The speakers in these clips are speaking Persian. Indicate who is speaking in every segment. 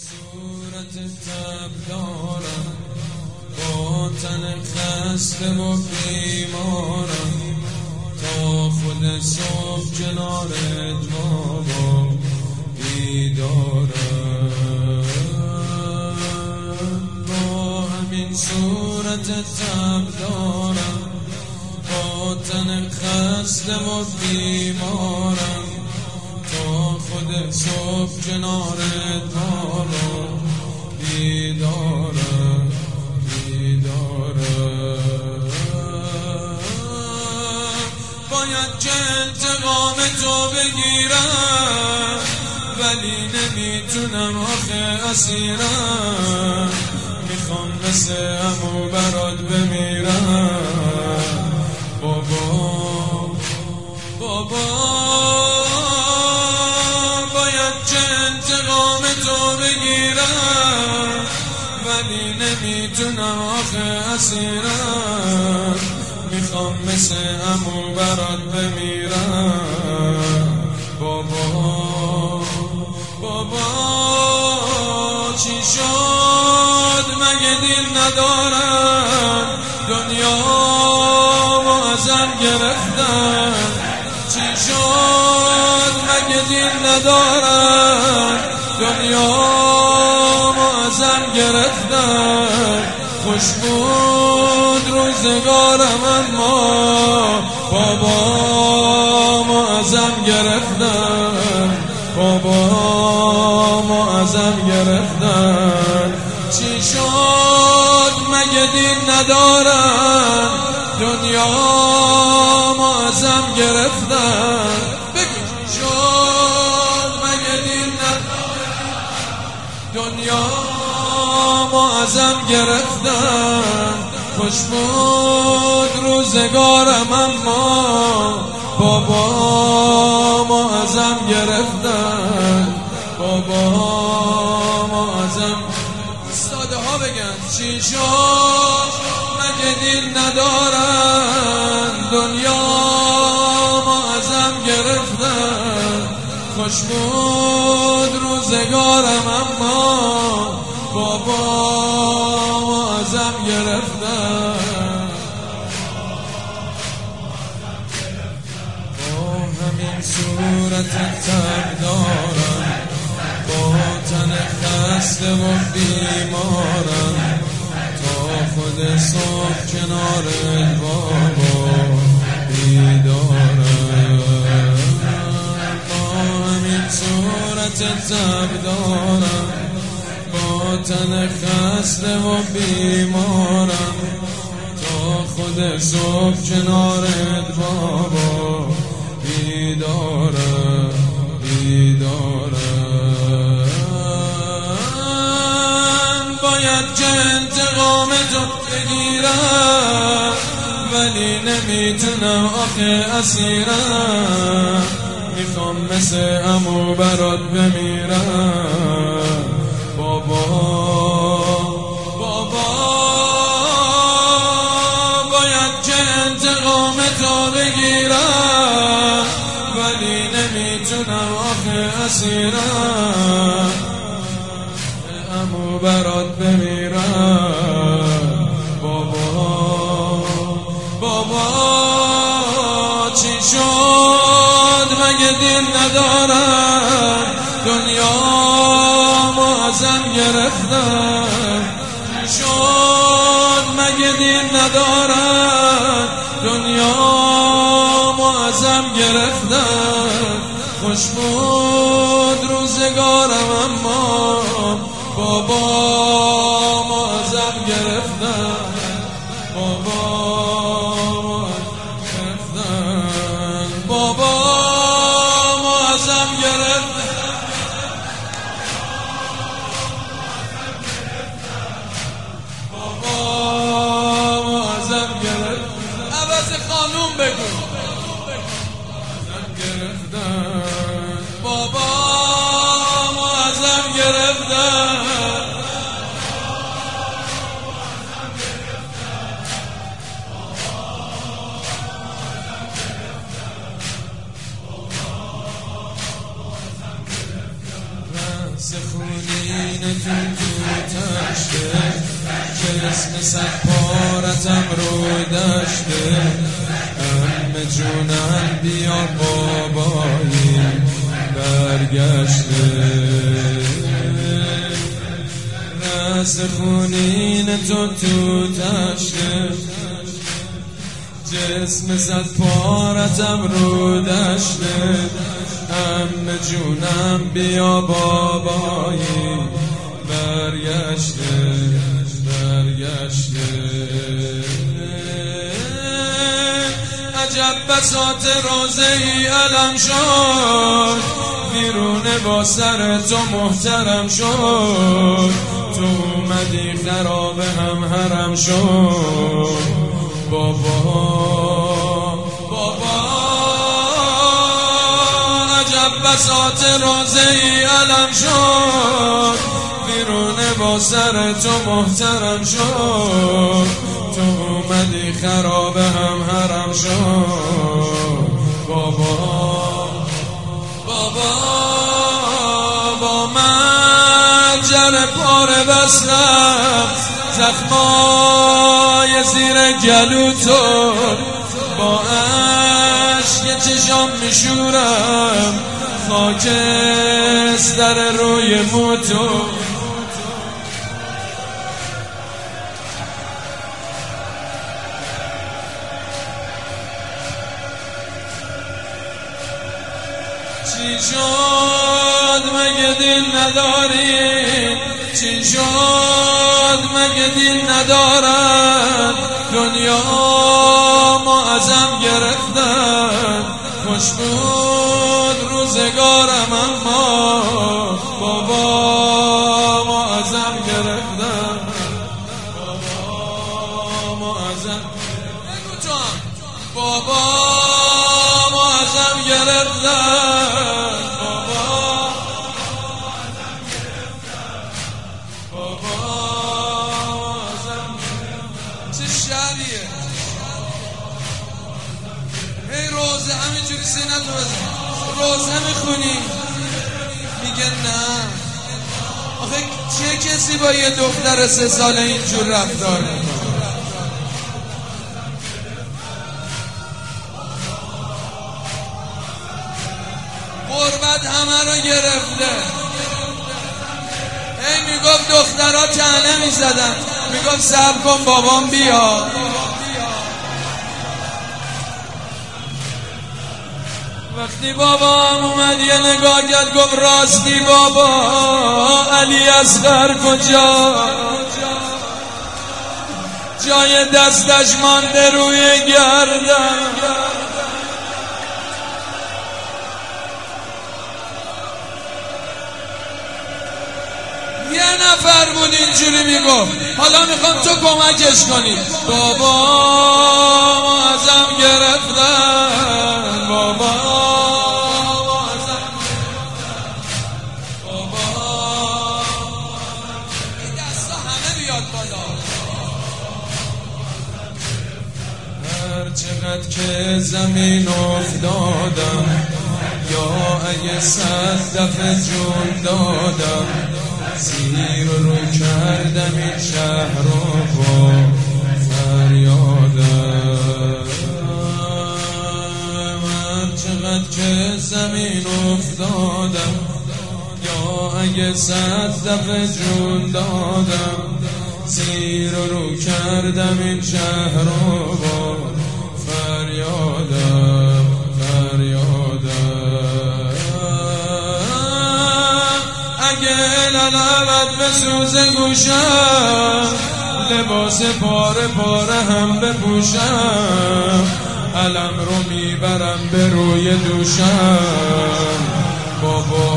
Speaker 1: صورت تب دارم، با تن خسته و بیمارم، تا خود صبح کنارت بابا بیدارم. با همین صورت تب دارم، با تن خسته و بیمارم، تا خود صبح کنارت بابا بیدارم. باید که انتقام تو بگیرم، ولی نمیتونم آخه اسیرم. میخوام مثل عمو برات بمیرم. بابا باید که انتقام تو بگیرم، ولی نمیتونم آخه اسیرم. میخوام مثل عمو برات بمیرم. بابا چی شد مگه دین ندارم؟ دنیا ما ازم گرفتن. چی شد مگه دین ندارم؟ دنیا ما ازم گرفتن. خوش بود روزگارم اما بابا ما ازم گرفتن. بابا ما ازم گرفتن. چی شد مگه دین ندارن؟ دنیا ما ازم گرفتن. بگو چی شد مگه دین ندارن؟ دنیا ما ازم گرفتن. خوش بود روزگارم اما بابا ما ازم گرفتن. بابا ما ازم. ساده ها بگن چی شد مگه دین ندارن؟ دنیا ما ازم گرفتن. خوش بود روزگارم اما بابا ما ازم گرفتن. با همین صورت تب دارم، با تن خسته و بیمارم، تا خود صبح کنارت بابا بیدارم. با همین صورت تب دارم، با تن خسته و بیمارم، تا خود صبح کنارت بابا بیدارم. باید که انتقام تو بگیرم، ولی نمیتونم آخه اسیرم. میخوام مثل عمو برات بمیرم. بابا باید که انتقام تو بگیرم، ولی نمیتونم آخه اسیرم. عمو برات بمیرم. بابا چی شد مگه دین ندارم؟ دنیا ما ازم گرفتن. چی شد مگه دین ندارن؟ دنیا ما ازم گرفتن. خوش بود روزگارم اما بابا ما ازم گرفتن. بابا ما گرفتن. بابا ما ازم گرفتن. بابا ما ازم گرفتن. عوض قانون بگو. ازم گرفتن. بابا ما ازم گرفتن. سخونینتون تو تشته جسم صد پارتم روی دشته امه جونم بیا بابایی برگشته سخونینتون تو تشته جسم صد پارتم رو دشته امه جونم بیا بابایی برگشته عجب بساط روزه ای علم شد بیرونه با سر تو محترم شد تو اومدی خراب هم حرم شد بابا عجب بساط روزه ای علم شد بیرونه با سر تو محترم شد تو اومدی خراب هم حرم شد بابا با من جر پاره بستم زخمای زیر گلو تو با عشق چشام میشورم خاکستر روی موتو چی شد مگه دل نداری چی شد مگه دل ندارن دنیا ما ازم گرفتن خوش بود روزگارم اما بابا ما ازم گرفتن بابا ما ازم بگو تو هم بابا ما ازم گرفتن شهریه هی روزه همینجوری سینتو بزن روزه میخونی میگه نه آخه چه کسی با یه دختر 3 ساله اینجور رفتار میکنه غربت همه رو گرفته هی میگفت دخترها طعنه میزدن میگفت صبر کن بابام بیا وقتی بابام اومد یه نگاه کرد گفت راستی بابا علی اصغر کجا جای دستش مانده روی گردن یه نفر بود اینجوری میگفت حالا میخوام تو کمکش کنی بابا ما ازم گرفتن بابا ما ازم گرفتن بابا این دستا همه بیاد بالا هر چقدر که زمین افتادم یا اگه 100 دفعه جون دادم زیر رو کردم این شهر رو با فریادم هر چقدر که زمین افتادم یا اگه 100 دفعه جون دادم زیر رو کردم این شهر رو با فریادم اگه لالابت بسوزه گوشم لباس پاره پاره هم بپوشم علم رو میبرم به روی دوشم بابا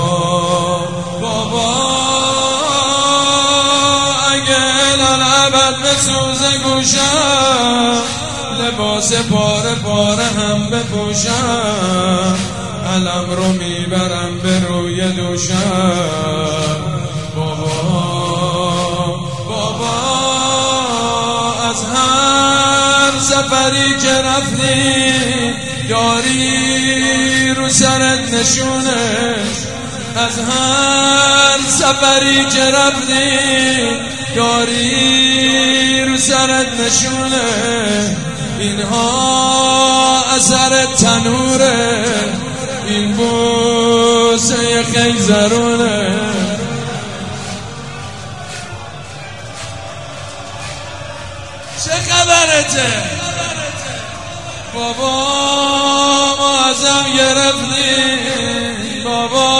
Speaker 1: اگه لالابت بسوزه گوشم لباس پاره پاره هم بپوشم علم رو میبرم به روی دوشم بابا از هر سفری که رفتی یاری رو سرت نشونه از هر هر سفری که رفتی داری رو سرت نشونه، اینها اثر تنوره، این بوسه خیزرونه. چه خبرته بابا؟ ما ازم گرفتی بابا،